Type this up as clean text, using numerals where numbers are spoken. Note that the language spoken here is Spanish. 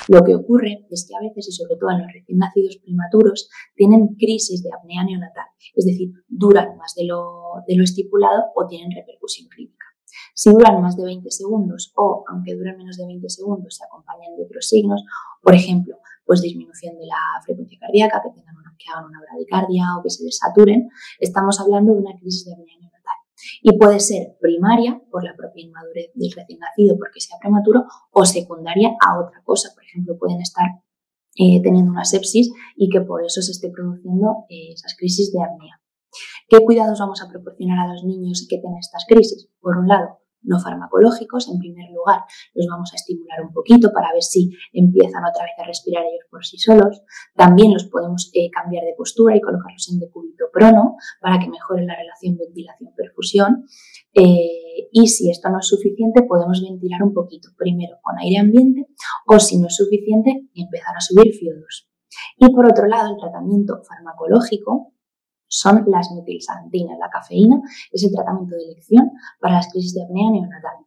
Lo que ocurre es que a veces, y sobre todo en los recién nacidos prematuros, tienen crisis de apnea neonatal, es decir, duran más de lo estipulado o tienen repercusión clínica. Si duran más de 20 segundos o, aunque duren menos de 20 segundos, se acompañan de otros signos, por ejemplo, pues disminución de la frecuencia cardíaca, que hagan una bradicardia o que se desaturen, estamos hablando de una crisis de apnea neonatal. Y puede ser primaria por la propia inmadurez del recién nacido porque sea prematuro o secundaria a otra cosa. Por ejemplo, pueden estar teniendo una sepsis y que por eso se esté produciendo esas crisis de apnea. ¿Qué cuidados vamos a proporcionar a los niños que tienen estas crisis? Por un lado, no farmacológicos. En primer lugar, los vamos a estimular un poquito para ver si empiezan otra vez a respirar ellos por sí solos. También los podemos cambiar de postura y colocarlos en decúbito prono para que mejore la relación ventilación-perfusión. Y si esto no es suficiente, podemos ventilar un poquito, primero con aire ambiente o, si no es suficiente, empezar a subir FiO2. Y por otro lado, el tratamiento farmacológico son las metilxantinas. La cafeína es el tratamiento de elección para las crisis de apnea neonatal.